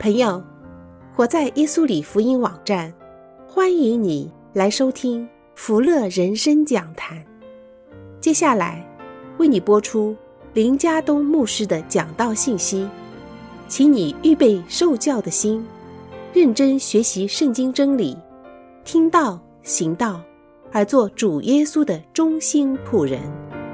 朋友，活在耶稣里福音网站，欢迎你来收听福乐人生讲坛。接下来为你播出林家东牧师的讲道信息，请你预备受教的心，认真学习圣经真理，听道行道，而做主耶稣的忠心仆人。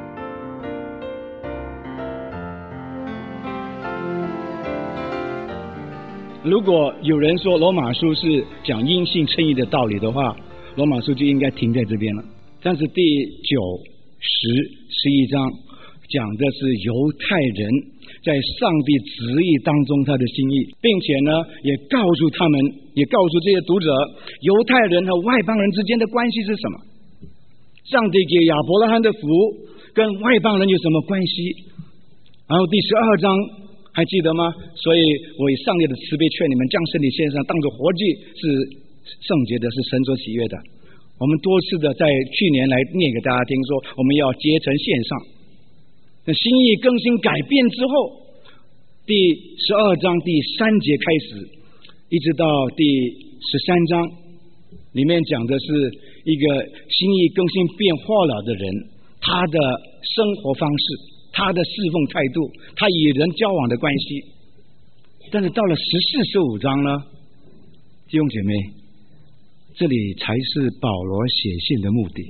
如果有人说罗马书是讲因信称义的道理的话，罗马书就应该停在这边了。但是第9、10、11章讲的是犹太人在上帝旨意当中他的心意，并且呢也告诉他们，也告诉这些读者，犹太人和外邦人之间的关系是什么，上帝给亚伯拉罕的福跟外邦人有什么关系。然后第12章还记得吗？所以我以上帝的慈悲劝你们，将身体献上当作活祭，是圣洁的，是神所喜悦的。我们多次的在去年来念给大家听，说我们要竭诚献上。那心意更新改变之后，第12章第3节开始，一直到第13章，里面讲的是一个心意更新变化了的人，他的生活方式，他的侍奉态度，他与人交往的关系。但是到了14、15章呢，弟兄姐妹，这里才是保罗写信的目的。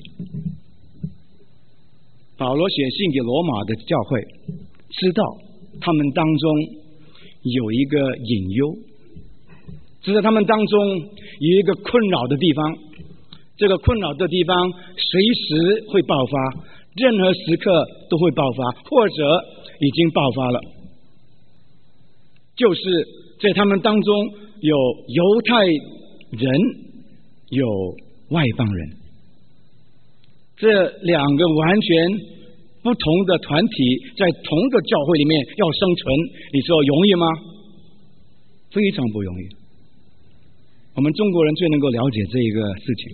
保罗写信给罗马的教会，知道他们当中有一个隐忧，知道他们当中有一个困扰的地方，这个困扰的地方随时会爆发，任何时刻都会爆发，或者已经爆发了。就是在他们当中有犹太人，有外邦人，这两个完全不同的团体在同个教会里面要生存，你说容易吗？非常不容易。我们中国人最能够了解这一个事情，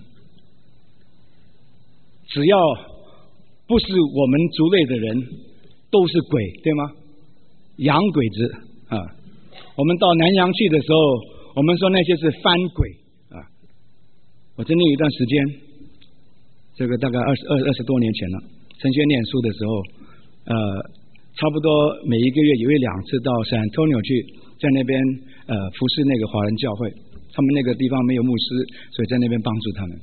只要不是我们族类的人都是鬼，对吗？洋鬼子啊！我们到南洋去的时候，我们说那些是番鬼啊！我曾经有一段时间，这个大概20多年前了，神学念书的时候，差不多每一个月有1-2次到San Antonio去，在那边服侍那个华人教会，他们那个地方没有牧师，所以在那边帮助他们。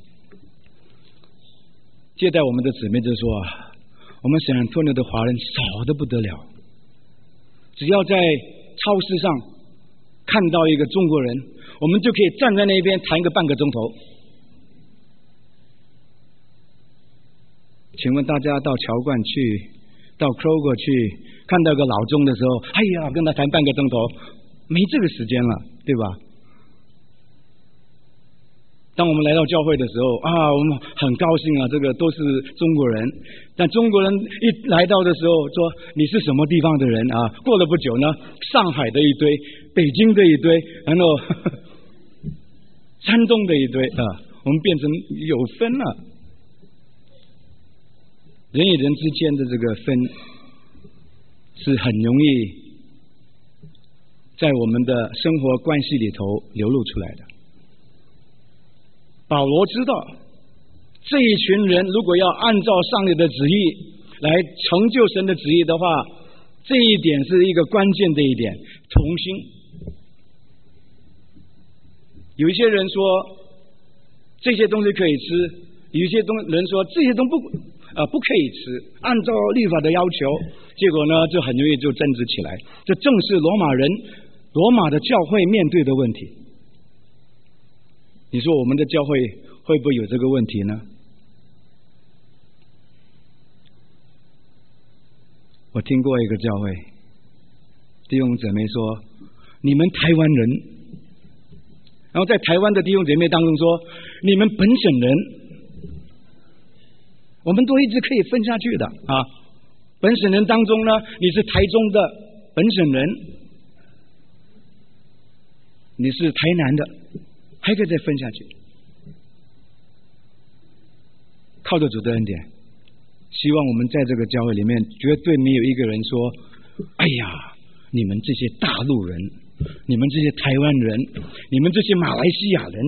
接待我们的姊妹就说，我们San Antonio的华人少得不得了，只要在超市上看到一个中国人，我们就可以站在那边谈个半个钟头。请问大家到侨冠去，到 Kroger 去，看到个老中的时候，哎呀，跟他谈半个钟头，没这个时间了，对吧？当我们来到教会的时候我们很高兴啊，这个都是中国人。但中国人一来到的时候说你是什么地方的人啊？过了不久呢，上海的一堆，北京的一堆，然后山东的一堆我们变成有分了。人与人之间的这个分是很容易在我们的生活关系里头流露出来的。保罗知道这一群人如果要按照上帝的旨意来成就神的旨意的话，这一点是一个关键的一点，同心。有一些人说这些东西可以吃，有一些人说这些东西不可以吃，按照律法的要求，结果呢就很容易就争执起来。这正是罗马的教会面对的问题。你说我们的教会会不会有这个问题呢？我听过一个教会弟兄姐妹说，你们台湾人，然后在台湾的弟兄姐妹当中说，你们本省人，我们都一直可以分下去的本省人当中呢，你是台中的本省人，你是台南的，还可以再分下去。靠着主的恩典，希望我们在这个教会里面绝对没有一个人说，哎呀，你们这些大陆人你们这些台湾人，你们这些马来西亚人，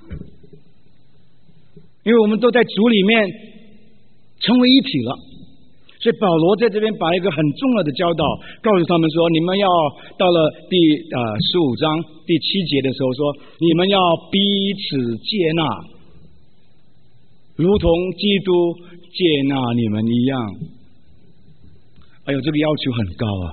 因为我们都在主里面成为一体了。所以保罗在这边把一个很重要的教导告诉他们说，你们要到了第15章第7节的时候说，你们要彼此接纳，如同基督接纳你们一样。哎呦，这个要求很高啊，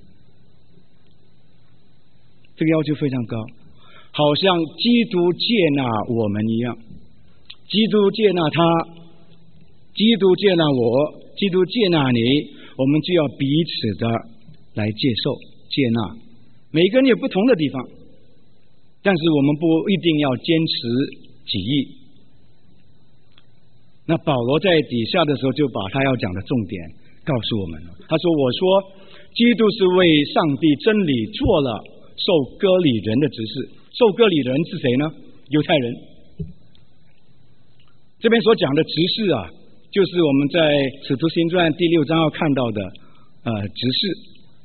这个要求非常高，好像基督接纳我们一样，基督接纳他，基督接纳我，基督接纳你，我们就要彼此的来接受接纳。每个人有不同的地方，但是我们不一定要坚持己意。那保罗在底下的时候就把他要讲的重点告诉我们了。他说，我说基督是为上帝真理做了受割礼人的执事。受割礼人是谁呢？犹太人。这边所讲的执事啊，就是我们在使徒行传第6章要看到的执事。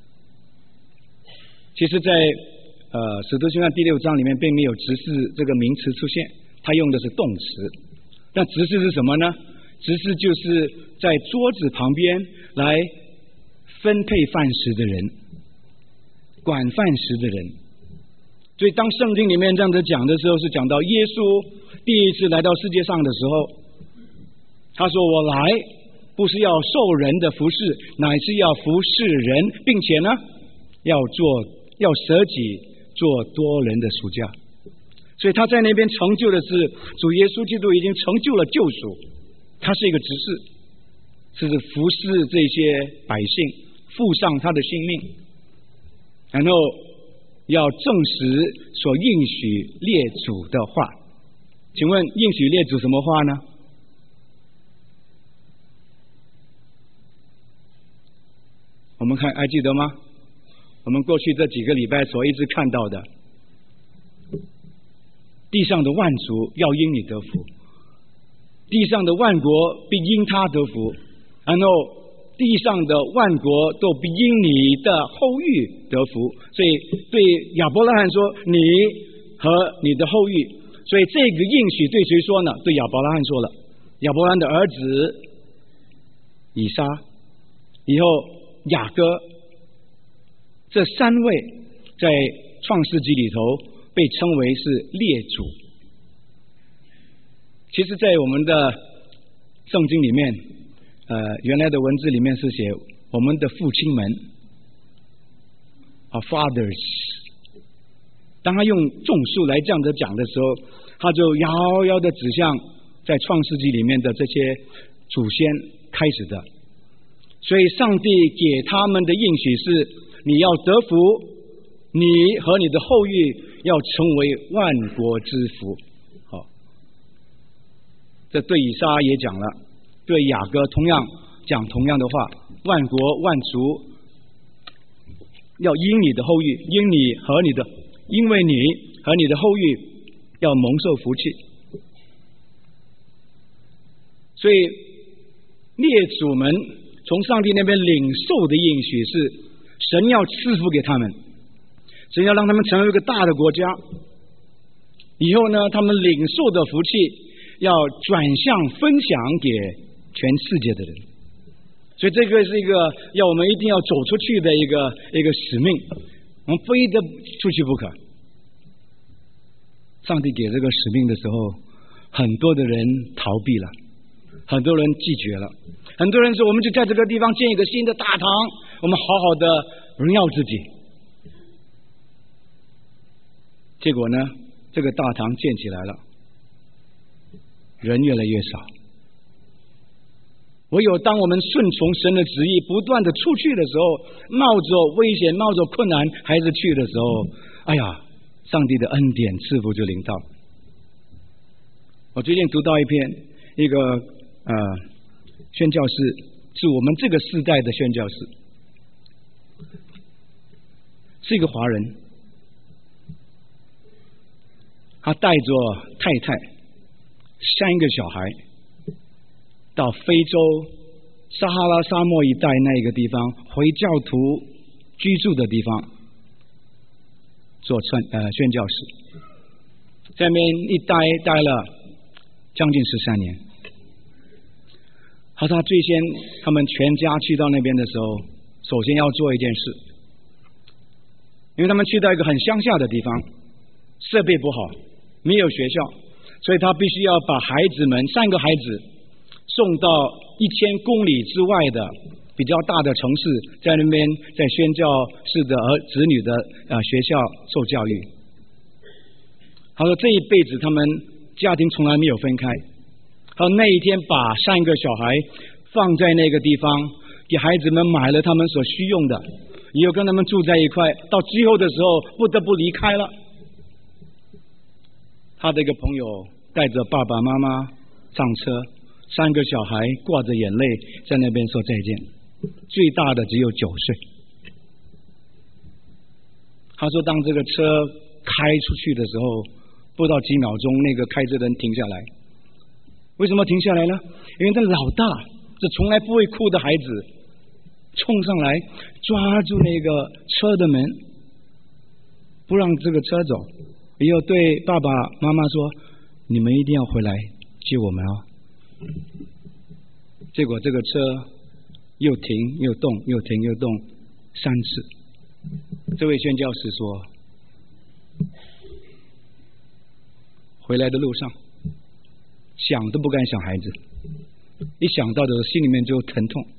其实在使徒行传第6章里面并没有执事这个名词出现，他用的是动词。那执事是什么呢？执事就是在桌子旁边来分配饭食的人，管饭食的人。所以当圣经里面这样子讲的时候，是讲到耶稣第一次来到世界上的时候，他说，我来不是要受人的服侍，乃是要服侍人，并且呢要舍己做多人的赎价。所以他在那边成就的是主耶稣基督已经成就了救赎，他是一个执事，是服侍这些百姓，付上他的性命，然后要证实所应许列祖的话。请问应许列祖什么话呢？我们看还记得吗？我们过去这几个礼拜所一直看到的，地上的万族要因你得福，地上的万国必因他得福，然后地上的万国都必因你的后裔得福。所以对亚伯拉罕说，你和你的后裔。所以这个应许对谁说呢？对亚伯拉罕说了，亚伯拉罕的儿子以撒，以后雅各，这3位在创世纪里头被称为是列祖。其实在我们的圣经里面原来的文字里面是写我们的父亲们 our fathers。 当他用众数来这样子讲的时候，他就遥遥的指向在创世纪里面的这些祖先开始的。所以上帝给他们的应许是，你要得福，你和你的后裔要成为万国之福。好，这对以撒也讲了，对雅各同样讲同样的话，万国万族要因你的后裔，因为你和你的后裔要蒙受福气。所以列祖们从上帝那边领受的应许是，神要赐福给他们，神要让他们成为一个大的国家，以后呢他们领受的福气要转向分享给全世界的人。所以这个是一个要我们一定要走出去的一个使命，我们非得出去不可。上帝给这个使命的时候，很多的人逃避了，很多人拒绝了，很多人说我们就在这个地方建一个新的大堂，我们好好的荣耀自己。结果呢，这个大堂建起来了，人越来越少。唯有当我们顺从神的旨意，不断的出去的时候，冒着危险冒着困难还是去的时候，哎呀，上帝的恩典赐福就临到。我最近读到一个宣教士，是我们这个世代的宣教士，是一个华人，他带着太太3个小孩到非洲撒哈拉沙漠一带那个地方，回教徒居住的地方， 做宣教士，在那边一待了将近13年。他最先他们全家去到那边的时候，首先要做一件事，因为他们去到一个很乡下的地方，设备不好，没有学校，所以他必须要把孩子们3个孩子送到1000公里之外的比较大的城市，在那边在宣教士的子女的学校受教育。他说这一辈子他们家庭从来没有分开。他说那一天把3个小孩放在那个地方，给孩子们买了他们所需用的，也有跟他们住在一块，到最后的时候不得不离开了。他的一个朋友带着爸爸妈妈上车，3个小孩挂着眼泪在那边说再见，最大的只有9岁。他说当这个车开出去的时候，不到几秒钟，那个开车的人停下来。为什么停下来呢？因为这老大，这从来不会哭的孩子冲上来抓住那个车的门，不让这个车走，也要对爸爸妈妈说，你们一定要回来接我们哦。结果这个车又停又动，又停又动3次。这位宣教士说，回来的路上想都不敢想孩子，一想到的时候心里面就疼痛，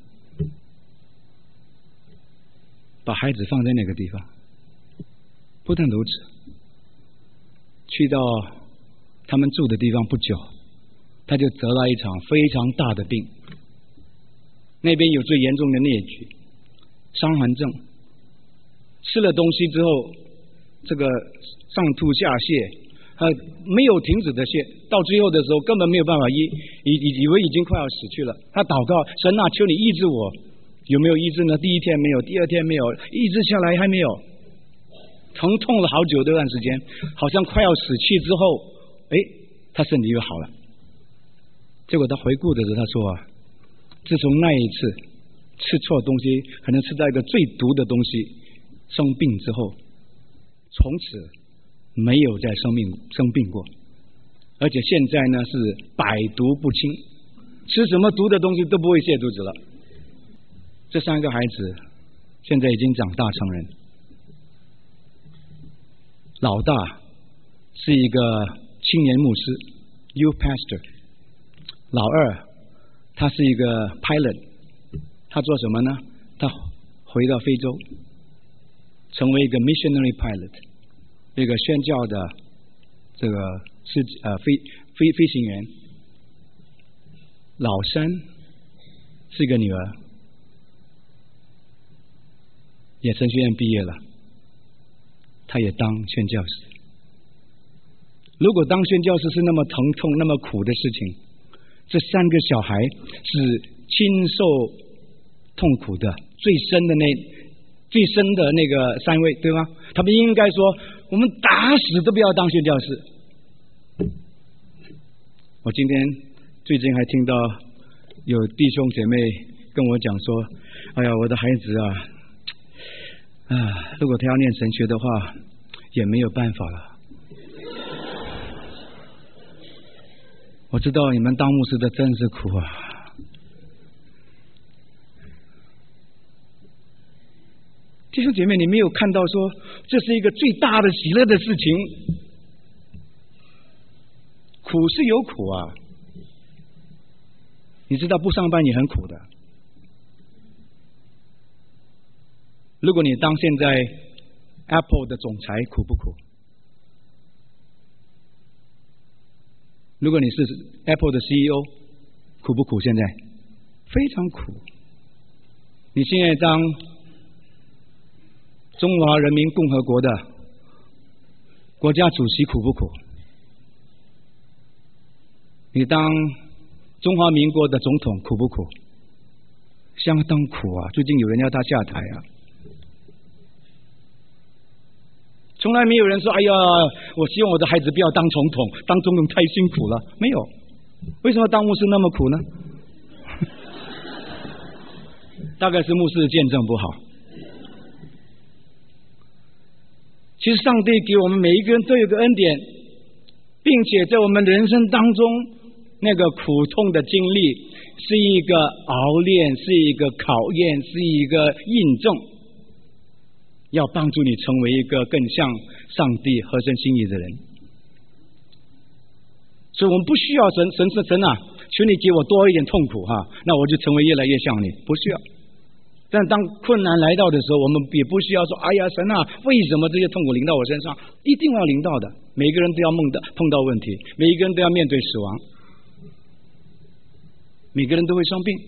把孩子放在那个地方。不但如此，去到他们住的地方不久，他就得了一场非常大的病，那边有最严重的疟疾、伤寒症，吃了东西之后，这个上吐下泻，没有停止的泻，到最后的时候根本没有办法以为已经快要死去了。他祷告，神啊，求你医治我。有没有医治呢？第1天没有，第2天没有，医治下来还没有，疼痛了好久这段时间，好像快要死去之后，他身体又好了。结果他回顾的时候，他说自从那一次吃错东西，可能吃到一个最毒的东西，生病之后，从此没有再生病过，而且现在呢是百毒不侵，吃什么毒的东西都不会泻肚子了。这3个孩子现在已经长大成人，老大是一个青年牧师 youth pastor， 老二他是一个 pilot， 他做什么呢？他回到非洲成为一个 missionary pilot，这个宣教的这个飞行员。老3是一个女儿，也神学院毕业了，她也当宣教士。如果当宣教士是那么疼痛那么苦的事情，这3个小孩是亲受痛苦的最深的那个3位，对吗？他们应该说，我们打死都不要当宣教士。我今天最近还听到有弟兄姐妹跟我讲说，哎呀，我的孩子如果他要念神学的话，也没有办法了。我知道你们当牧师的真是苦啊。弟兄姐妹，你没有看到说这是一个最大的喜乐的事情？苦是有苦啊，你知道不上班也很苦的。如果你当现在 Apple 的总裁，苦不苦？如果你是 Apple 的 CEO， 苦不苦？现在非常苦。你现在当中华人民共和国的国家主席，苦不苦？你当中华民国的总统，苦不苦？相当苦啊！最近有人要他下台啊。从来没有人说，哎呀，我希望我的孩子不要当总统，当总统太辛苦了。没有。为什么当牧师那么苦呢？大概是牧师的见证不好。其其实上帝给我们每一个人都有个恩典，并且在我们人生当中那个苦痛的经历是一个熬炼，是一个考验，是一个印证，要帮助你成为一个更像上帝合神心意的人。所以我们不需要神啊，求你给我多一点痛苦哈，那我就成为越来越像你，不需要。但当困难来到的时候，我们也不需要说哎呀神啊，为什么这些痛苦临到我身上？一定要临到的，每个人都要碰到问题，每一个人都要面对死亡，每个人都会生病。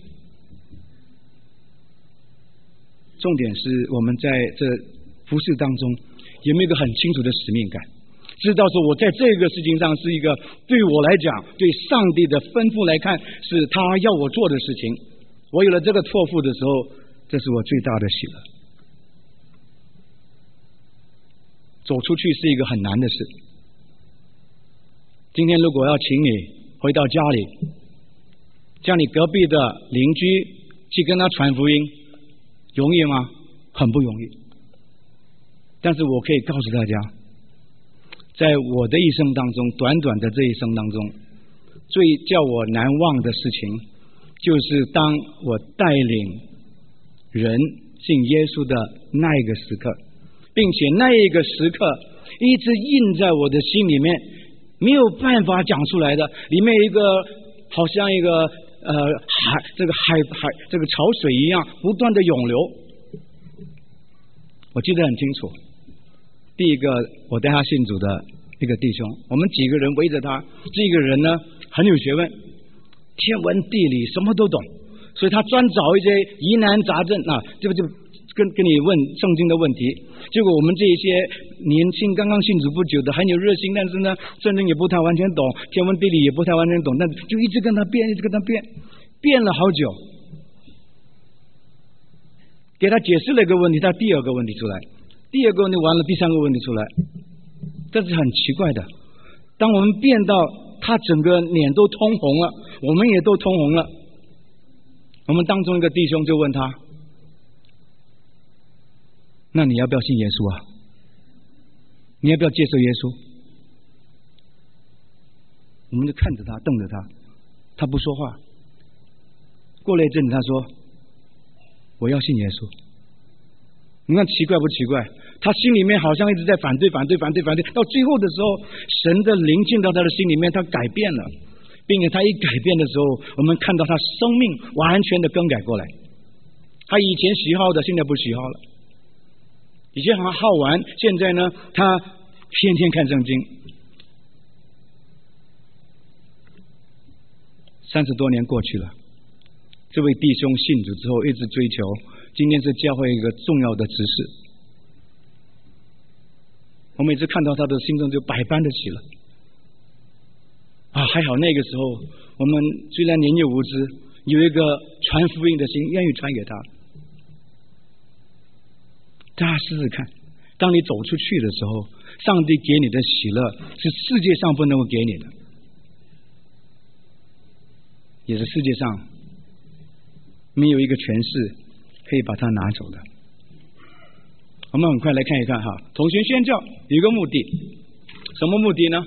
重点是我们在这服事当中有没有一个很清楚的使命感，知道说我在这个事情上是一个对我来讲，对上帝的吩咐来看是他要我做的事情，我有了这个托付的时候，这是我最大的喜乐。走出去是一个很难的事。今天如果要请你回到家里，叫你隔壁的邻居去跟他传福音，容易吗？很不容易。但是我可以告诉大家，在我的一生当中，短短的这一生当中，最叫我难忘的事情，就是当我带领人信耶稣的那一个时刻，并且那一个时刻一直印在我的心里面，没有办法讲出来的，里面一个好像一个这个潮水一样不断的涌流。我记得很清楚，第一个我带他信主的一个弟兄，我们几个人围着他，这个人呢很有学问，天文地理什么都懂，所以他专找一些疑难杂症啊，就跟你问圣经的问题。结果我们这一些年轻刚刚信主不久的很有热心，但是呢圣经也不太完全懂，天文地理也不太完全懂，但就一直跟他辩，一直跟他辩了好久，给他解释了一个问题，他第二个问题出来，第二个问题完了，第三个问题出来。这是很奇怪的，当我们辩到他整个脸都通红了，我们也都通红了，我们当中一个弟兄就问他，那你要不要信耶稣啊？你要不要接受耶稣？我们就看着他，瞪着他，他不说话。过了一阵子他说，我要信耶稣。你看奇怪不奇怪？他心里面好像一直在反对，到最后的时候，神的灵进到他的心里面，他改变了，并且他一改变的时候，我们看到他生命完全的更改过来。他以前喜好的现在不喜好了，以前好玩，现在呢他天天看圣经。30多年过去了，这位弟兄信主之后一直追求，今天是教会一个重要的执事。我每次看到他的心中就百般的喜乐啊！还好那个时候我们虽然年幼无知，有一个传福音的心，愿意传给他。大家试试看，当你走出去的时候，上帝给你的喜乐是世界上不能够给你的，也是世界上没有一个权势可以把它拿走的。我们很快来看一看哈，同心宣教有一个目的，什么目的呢？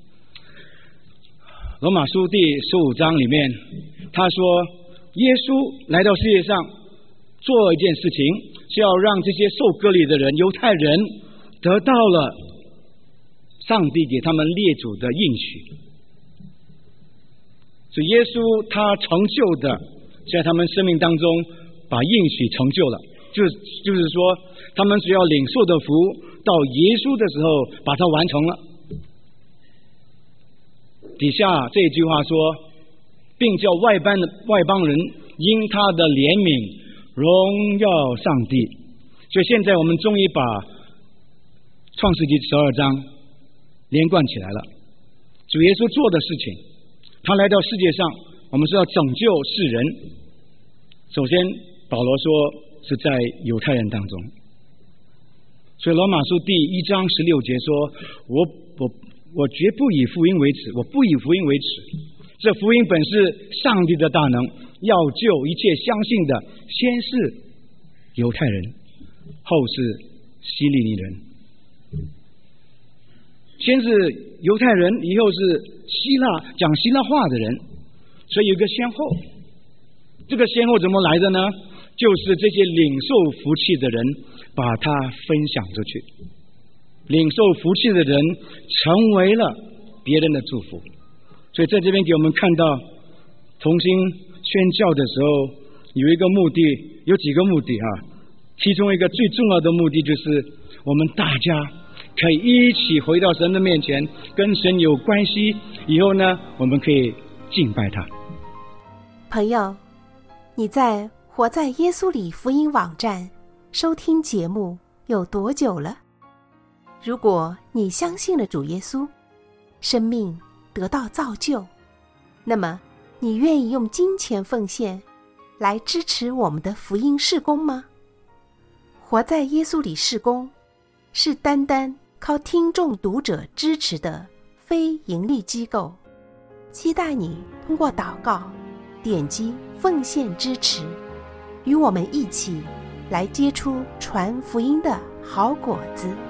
罗马书第15章里面他说，耶稣来到世界上做一件事情，是要让这些受割礼的人，犹太人得到了上帝给他们列祖的应许。所以耶稣他成就的在他们生命当中把应许成就了，就是说他们只要领受的福，到耶稣的时候把它完成了。底下这一句话说，并叫外邦人因他的怜悯荣耀上帝。所以现在我们终于把创世纪12章连贯起来了。主耶稣做的事情，他来到世界上，我们是要拯救世人。首先保罗说是在犹太人当中，所以罗马书第1章16节说，我绝不以福音为耻，我不以福音为耻。这福音本是上帝的大能，要救一切相信的，先是犹太人，后是希利尼人。 先是犹太人，以后是讲希腊话的人，所以有一个先后。这个先后怎么来的呢？就是这些领受福气的人把它分享出去，领受福气的人成为了别人的祝福。所以在这边给我们看到同心宣教的时候，有一个目的，有几个目的啊。其中一个最重要的目的就是我们大家可以一起回到神的面前，跟神有关系，以后呢我们可以敬拜他。 朋友，你在活在耶稣里福音网站收听节目有多久了？如果你相信了主耶稣，生命得到造就，那么你愿意用金钱奉献来支持我们的福音事工吗？活在耶稣里事工是单单靠听众读者支持的非盈利机构，期待你通过祷告点击奉献支持，与我们一起来结出传福音的好果子。